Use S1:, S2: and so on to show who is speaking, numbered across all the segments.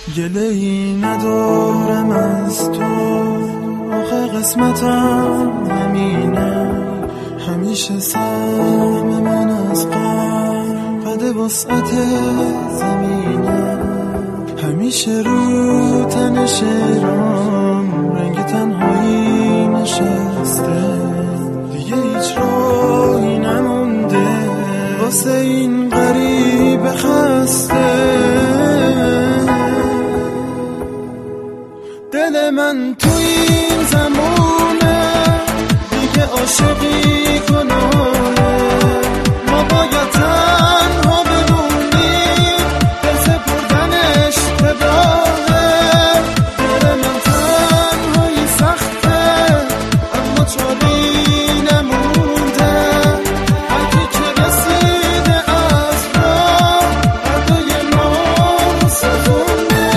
S1: گله‌ای ندارم از تو، آخه قسمتم همینه. همیشه سهم من از قد وسعت زمینه. همیشه رو تن شعرام رنگ تنهایی نشسته. دیگه هیچ راهی نمونده واسه این غریب خسته. دل من تو این زمونه دیگه عاشقی گناهه. ما باید تنها بمونیم، دل سپردن اشتباهه. دل من تنهایی سخته اما چاری نمونده. هرکی که رسیده از راه بردای ما رو سفونده.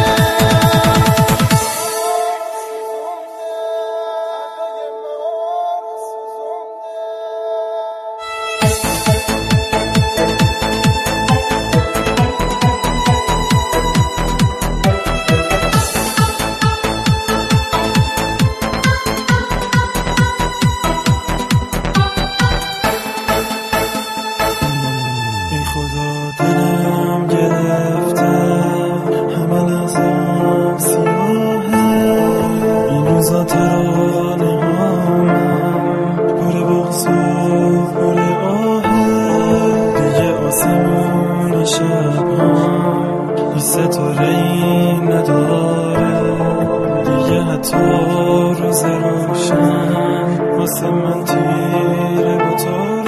S1: خدا دلم گرفته، همه لحظم سیاهه. این روزا ترانه هامم پر بغض و پر آهه. دیگه آسمون شب‌هام هیچ ستاره‌ای نداره. دیگه حتی روز روشن واسه من تیره و تاره.